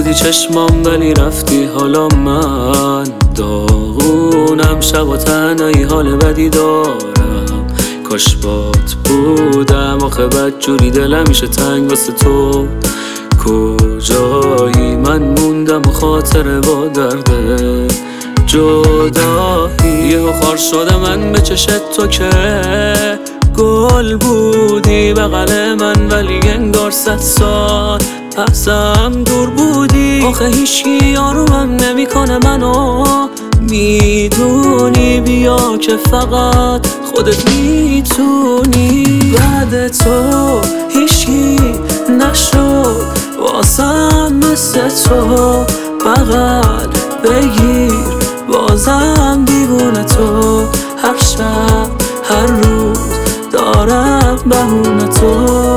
بودی چشمام ولی رفتی. حالا من داغونم، شب و تنهایی حال بدی دارم. کاش بات بودم، آخه بد جوری دلم میشه تنگ واسه تو. کجایی من موندم و خاطره با درده جدایی. یهو خار شده من به چشت تو که گل بودی بغل من، ولی انگار 100 سال ازم دور بودی. آخه هیچکی یارومم نمیکنه منو، میدونی بیا که فقط خودت میتونی. بعد تو هیچکی نشد واسم مثل تو، بغل بگیر بازم دیوونه تو. هر شب هر روز دارم بهونه تو.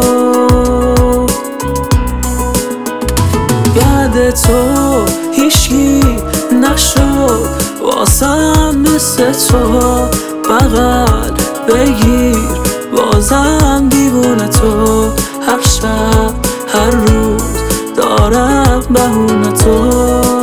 بعد تو هیچکی نشد واسم مثل تو، بغل بگیر بازم دیوونه تو. هر شب هر روز دارم بهونه تو.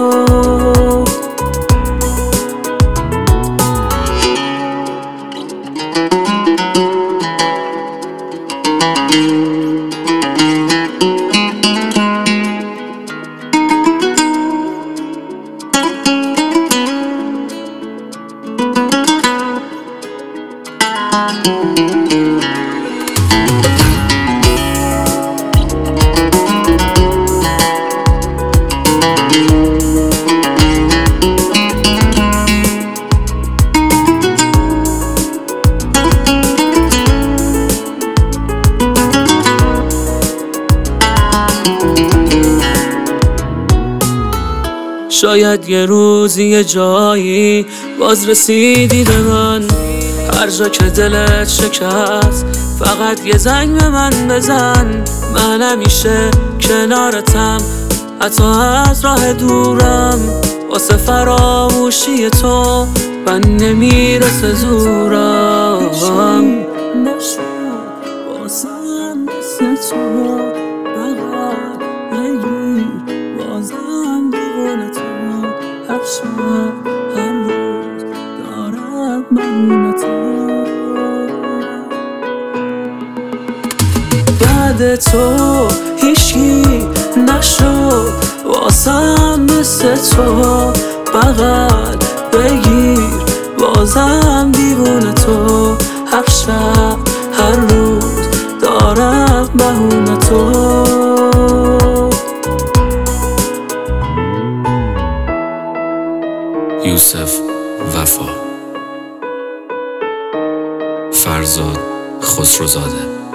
شاید یه روزی یه جایی باز رسیدی به من، هر جا که دلت شکست فقط یه زنگ به من بزن. من همیشه کنارتم، حتی از راه دورم. واسه فراموشی تو من نمیرسه زورم. نشد واسم مثل تو، بغل بگیر بازم دیوونه تو. هر شب هر روز دارم بهونه تو. بعد تو هیچکی نشد واسم مثل تو، بغل بگیر بازم دیوونه تو. هر شب هر روز دارم بهونه تو. یوسف وفا، فرزاد خسروزاده.